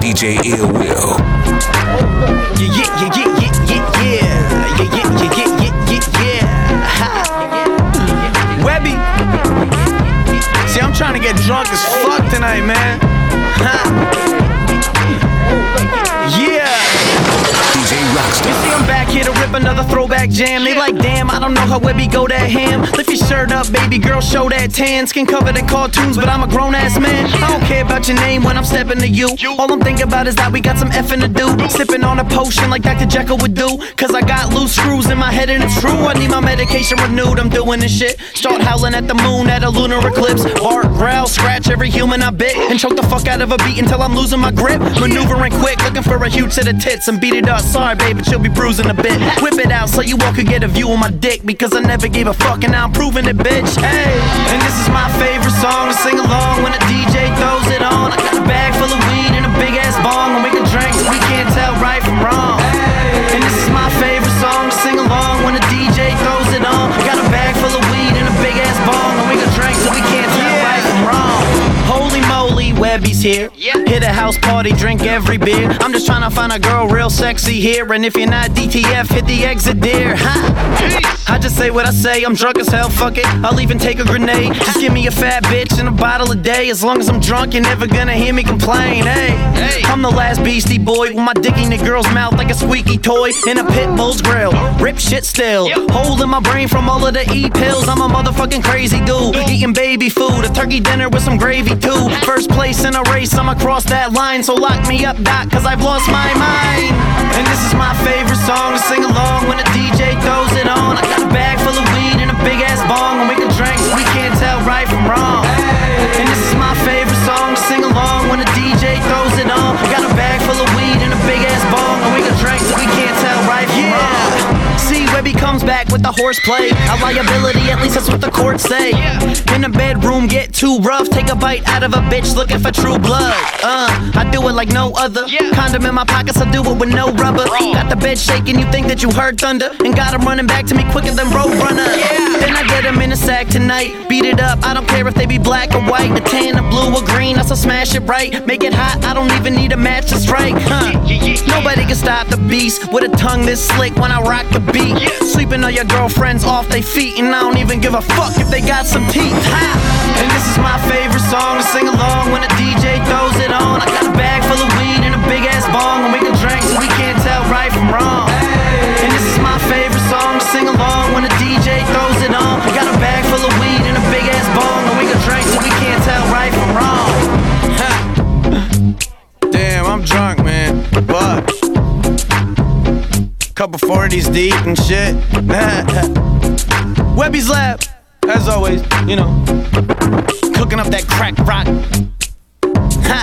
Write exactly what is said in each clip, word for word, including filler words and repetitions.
D J Ill Will. Yeah, yeah, yeah, yeah, yeah, yeah, yeah, yeah, yeah, yeah, yeah, yeah, yeah. Ha. Webby. See, I'm trying to get drunk as fuck tonight, man. Ha. Yeah. D J Rockstar. You see I'm back here to rip another throwback jam. They like, damn, I don't know how Webby go that ham. Lift your shirt up, baby girl, show that tan. Skin covered in cartoons, but I'm a grown-ass man. I don't care about your name when I'm stepping to you. All I'm thinking about is that we got some effing to do. Sipping on a potion like Doctor Jekyll would do. Cause I got loose screws in my head and it's true. I need my medication renewed, I'm doing this shit. Start howling at the moon at a lunar eclipse. Bark, growl, scratch every human I bit. And choke the fuck out of a beat until I'm losing my grip. Maneuvering quick, looking for a huge set of tits and beat it up. Sorry, babe, but you'll be bruising a bit. Whip it out so you all could get a view of my dick. Because I never gave a fuck and now I'm proving it, bitch. Hey, and this is my favorite song to sing along when a D J throws it on. I got a bag full of weed and a big ass bong, and we can drink so we can't tell right from wrong. And this is my favorite song to sing along when a D J throws it on. I got a bag full of weed and a big ass bong, and we can drink so we can't tell yeah. right from wrong. Holy moly, Webby's here. Yeah. Hit a house party, drink every beer. I'm just trying to find a girl real sexy here. And if you're not D T F, hit the exit there. Ha. I just say what I say, I'm drunk as hell, fuck it. I'll even take a grenade. Just give me a fat bitch and a bottle a day. As long as I'm drunk, you're never gonna hear me complain. Hey, hey. I'm the last beastie boy with my dick in the girl's mouth like a squeaky toy in a pit bull's grill. Rip shit still, yep. Holding my brain from all of the E-pills. I'm a motherfucking crazy dude, eating baby food, a turkey dinner with some gravy too. First place in a race, I'ma cross that line. So lock me up, doc, cause I've lost my mind. And this is my favorite song to sing along when a D J throws it on. I got a bag full of weed and a big ass bong, and we can drink so we can't tell right from wrong. And this is my favorite song to sing along when a D J throws it on. I got a bag full of weed and a big ass bong, and we can drink so we can't tell right from yeah. wrong. See, Webby comes back with the horseplay. A liability, at least that's what the courts say. In the bedroom, get too rough. Take a bite out of a bitch looking for true blood. Uh, I do it like no other. Condom in my pockets, I do it with no rubber. Got the bed shaking, you think that you heard thunder. And got him running back to me quicker than Roadrunner. Then I get him in a sack tonight. Beat it up, I don't care if they be black or white. A tan, a blue, or green, I still smash it right. Make it hot, I don't even need a match to strike. Huh. Nobody can stop the beast with a tongue this slick when I rock the beat. Sleeping on your girlfriends off they feet, and I don't even give a fuck if they got some teeth. Ha! And this is my favorite song to sing along when a D J throws it on. I got a bag full of weed and a big ass bong, and we can drink so we can't tell right from wrong. And this is my favorite song to sing along when a D J throws it on. I got a bag full of weed and a big ass bong, and we can drink so we can't tell right from wrong. Ha. Damn, I'm drunk, man. But couple forties deep and shit. Webby's Lab, as always, you know, cooking up that crack rock. Ha.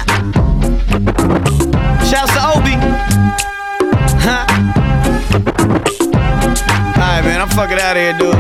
Shouts to Obi. Ha. Alright, man, I'm fucking out of here, dude.